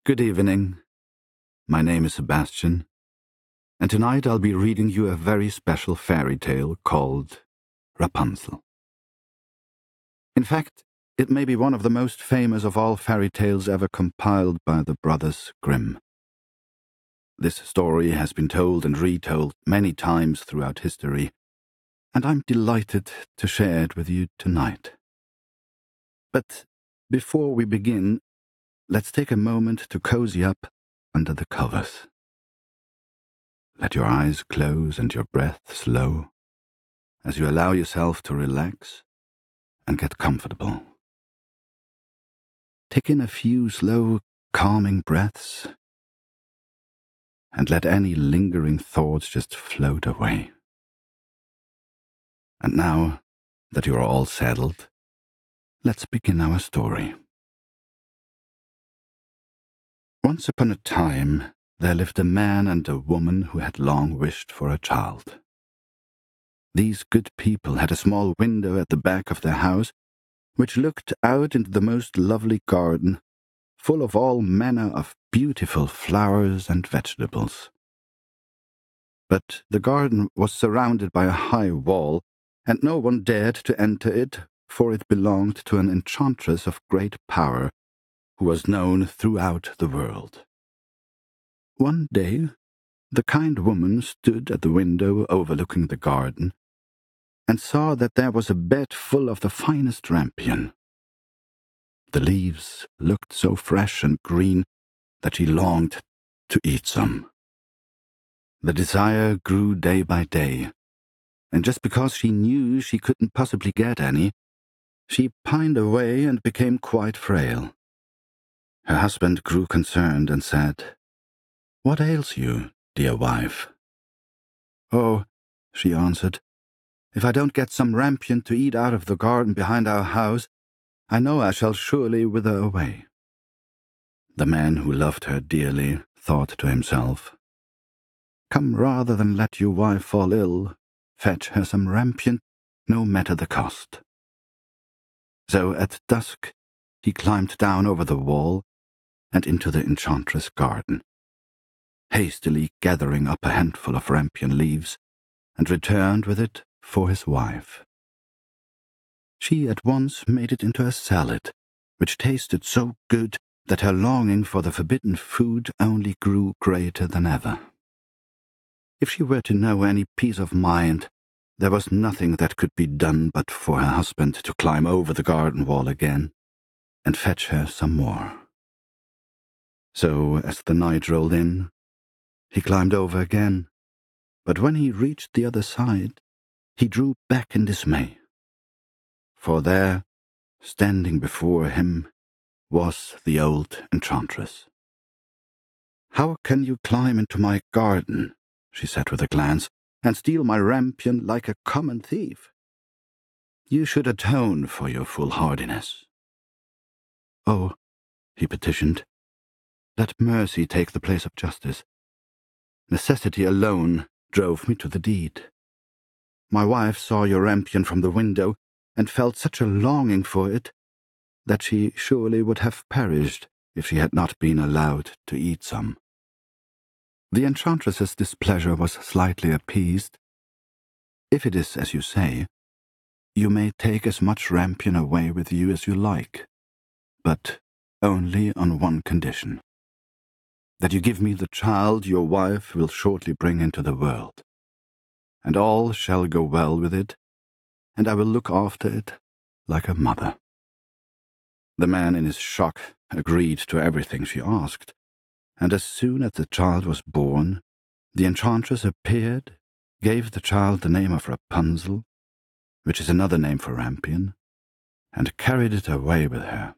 Good evening. My name is Sebastian, and tonight I'll be reading you a very special fairy tale called Rapunzel. In fact, it may be one of the most famous of all fairy tales ever compiled by the Brothers Grimm. This story has been told and retold many times throughout history, and I'm delighted to share it with you tonight. But before we begin, let's take a moment to cozy up under the covers. Let your eyes close and your breath slow as you allow yourself to relax and get comfortable. Take in a few slow, calming breaths and let any lingering thoughts just float away. And now that you're all settled, let's begin our story. Once upon a time, there lived a man and a woman who had long wished for a child. These good people had a small window at the back of their house, which looked out into the most lovely garden, full of all manner of beautiful flowers and vegetables. But the garden was surrounded by a high wall, and no one dared to enter it, for it belonged to an enchantress of great power, who was known throughout the world. One day, the kind woman stood at the window overlooking the garden, and saw that there was a bed full of the finest rampion. The leaves looked so fresh and green that she longed to eat some. The desire grew day by day, and just because she knew she couldn't possibly get any, she pined away and became quite frail. Her husband grew concerned and said, "What ails you, dear wife?" "Oh," she answered, "if I don't get some rampion to eat out of the garden behind our house, I know I shall surely wither away." The man who loved her dearly thought to himself, "Come, rather than let your wife fall ill, fetch her some rampion, no matter the cost." So at dusk he climbed down over the wall and into the enchantress' garden, hastily gathering up a handful of rampion leaves, and returned with it for his wife. She at once made it into a salad, which tasted so good that her longing for the forbidden food only grew greater than ever. If she were to know any peace of mind, there was nothing that could be done but for her husband to climb over the garden wall again and fetch her some more. So, as the night rolled in, he climbed over again, but when he reached the other side, he drew back in dismay. For there, standing before him, was the old enchantress. "How can you climb into my garden," she said with a glance, "and steal my rampion like a common thief? You should atone for your foolhardiness." "Oh," he petitioned, "let mercy take the place of justice. Necessity alone drove me to the deed. My wife saw your rampion from the window and felt such a longing for it that she surely would have perished if she had not been allowed to eat some." The enchantress's displeasure was slightly appeased. "If it is as you say, you may take as much rampion away with you as you like, but only on one condition: that you give me the child your wife will shortly bring into the world, and all shall go well with it, and I will look after it like a mother." The man in his shock agreed to everything she asked, and as soon as the child was born, the enchantress appeared, gave the child the name of Rapunzel, which is another name for rampion, and carried it away with her.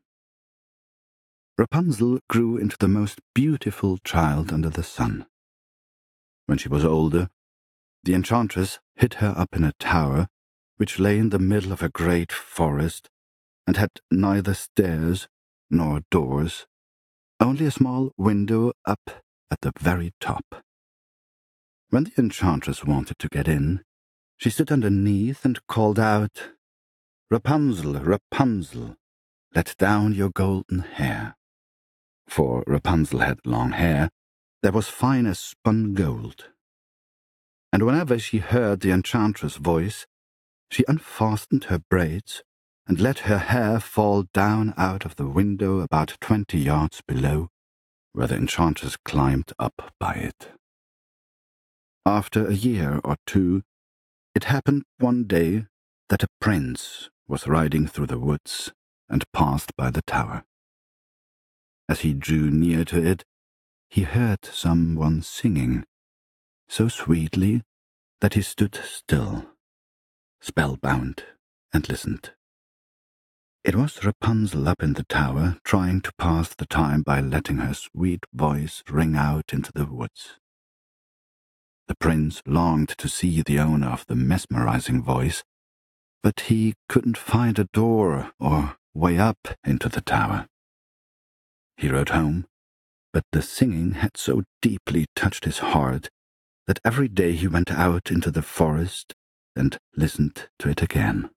Rapunzel grew into the most beautiful child under the sun. When she was older, the enchantress hid her up in a tower which lay in the middle of a great forest and had neither stairs nor doors, only a small window up at the very top. When the enchantress wanted to get in, she stood underneath and called out, "Rapunzel, Rapunzel, let down your golden hair." for Rapunzel had long hair, that was fine as spun gold. And whenever she heard the enchantress' voice, she unfastened her braids and let her hair fall down out of the window about 20 yards below, where the enchantress climbed up by it. After a year or two, it happened one day that a prince was riding through the woods and passed by the tower. As he drew near to it, he heard someone singing, so sweetly that he stood still, spellbound, and listened. It was Rapunzel up in the tower, trying to pass the time by letting her sweet voice ring out into the woods. The prince longed to see the owner of the mesmerizing voice, but he couldn't find a door or way up into the tower. He rode home, but the singing had so deeply touched his heart that every day he went out into the forest and listened to it again.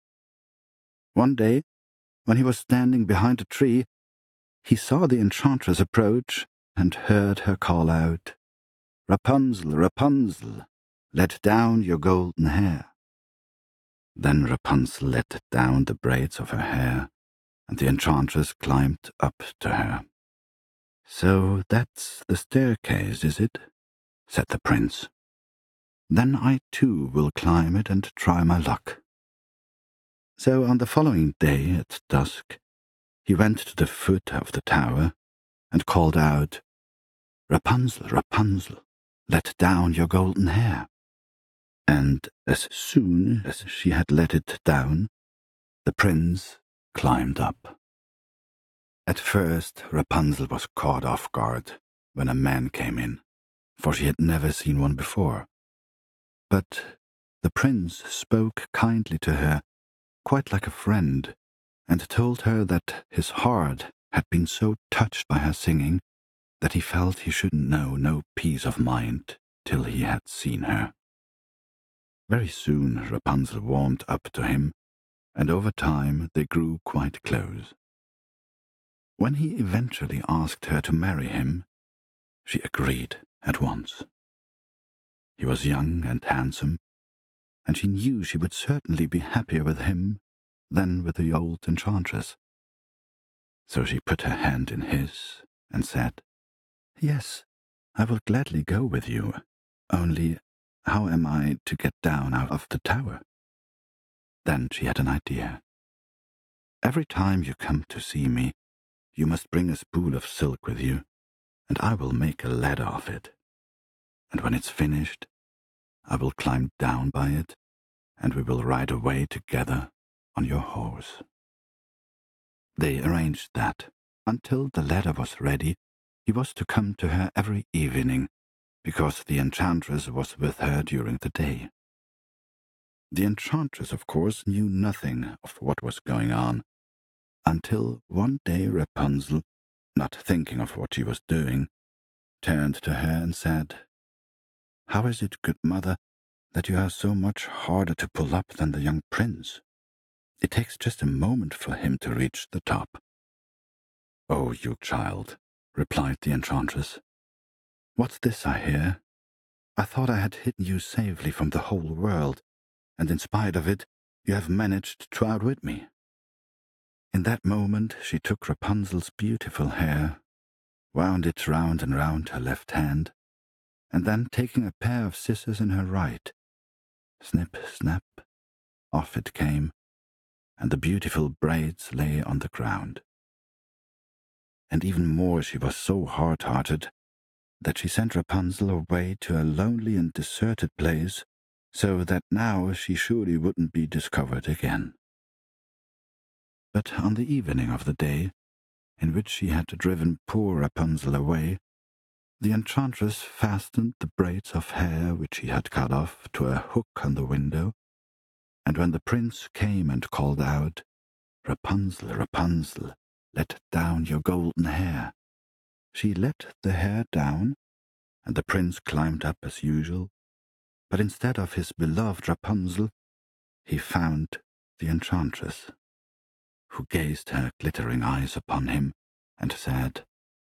One day, when he was standing behind a tree, he saw the enchantress approach and heard her call out, "Rapunzel, Rapunzel, let down your golden hair." Then Rapunzel let down the braids of her hair, and the enchantress climbed up to her. "So that's the staircase, is it?" said the prince. "Then I too will climb it and try my luck." So on the following day at dusk, he went to the foot of the tower and called out, "Rapunzel, Rapunzel, let down your golden hair." And as soon as she had let it down, the prince climbed up. At first Rapunzel was caught off guard when a man came in, for she had never seen one before. But the prince spoke kindly to her, quite like a friend, and told her that his heart had been so touched by her singing that he felt he should know no peace of mind till he had seen her. Very soon Rapunzel warmed up to him, and over time they grew quite close. When he eventually asked her to marry him, she agreed at once. He was young and handsome, and she knew she would certainly be happier with him than with the old enchantress. So she put her hand in his and said, "Yes, I will gladly go with you, only how am I to get down out of the tower?" Then she had an idea. "Every time you come to see me, you must bring a spool of silk with you, and I will make a ladder of it. And when it's finished, I will climb down by it, and we will ride away together on your horse." They arranged that, until the ladder was ready, he was to come to her every evening, because the enchantress was with her during the day. The enchantress, of course, knew nothing of what was going on, until one day Rapunzel, not thinking of what she was doing, turned to her and said, "How is it, good mother, that you are so much harder to pull up than the young prince? It takes just a moment for him to reach the top." "Oh, you child," replied the enchantress, "what's this I hear? I thought I had hidden you safely from the whole world, and in spite of it, you have managed to outwit me." In that moment she took Rapunzel's beautiful hair, wound it round and round her left hand, and then taking a pair of scissors in her right, snip, snap, off it came, and the beautiful braids lay on the ground. And even more, she was so hard-hearted that she sent Rapunzel away to a lonely and deserted place, so that now she surely wouldn't be discovered again. But on the evening of the day in which she had driven poor Rapunzel away, the enchantress fastened the braids of hair which she had cut off to a hook on the window, and when the prince came and called out, "Rapunzel, Rapunzel, let down your golden hair," she let the hair down, and the prince climbed up as usual, but instead of his beloved Rapunzel, he found the enchantress, who gazed her glittering eyes upon him and said,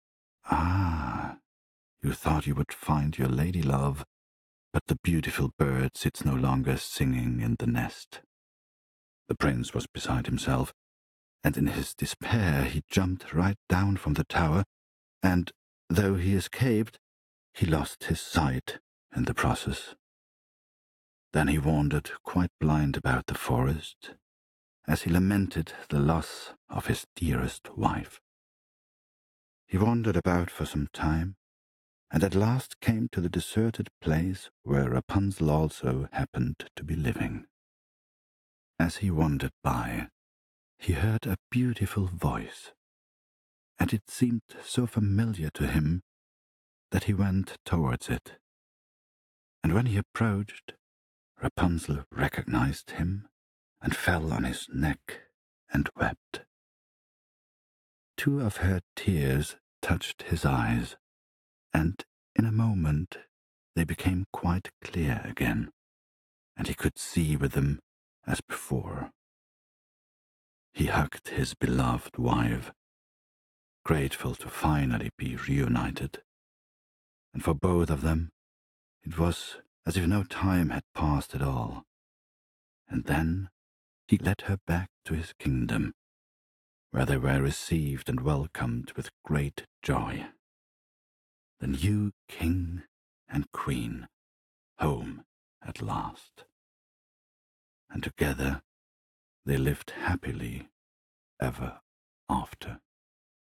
"Ah, you thought you would find your lady love, but the beautiful bird sits no longer singing in the nest." The prince was beside himself, and in his despair he jumped right down from the tower, and, though he escaped, he lost his sight in the process. Then he wandered quite blind about the forest, as he lamented the loss of his dearest wife. He wandered about for some time, and at last came to the deserted place where Rapunzel also happened to be living. As he wandered by, he heard a beautiful voice, and it seemed so familiar to him that he went towards it. And when he approached, Rapunzel recognized him and fell on his neck and wept. Two of her tears touched his eyes, and in a moment they became quite clear again, and he could see with them as before. He hugged his beloved wife, grateful to finally be reunited, and for both of them it was as if no time had passed at all. And then he led her back to his kingdom, where they were received and welcomed with great joy. The new king and queen home at last. And together they lived happily ever after.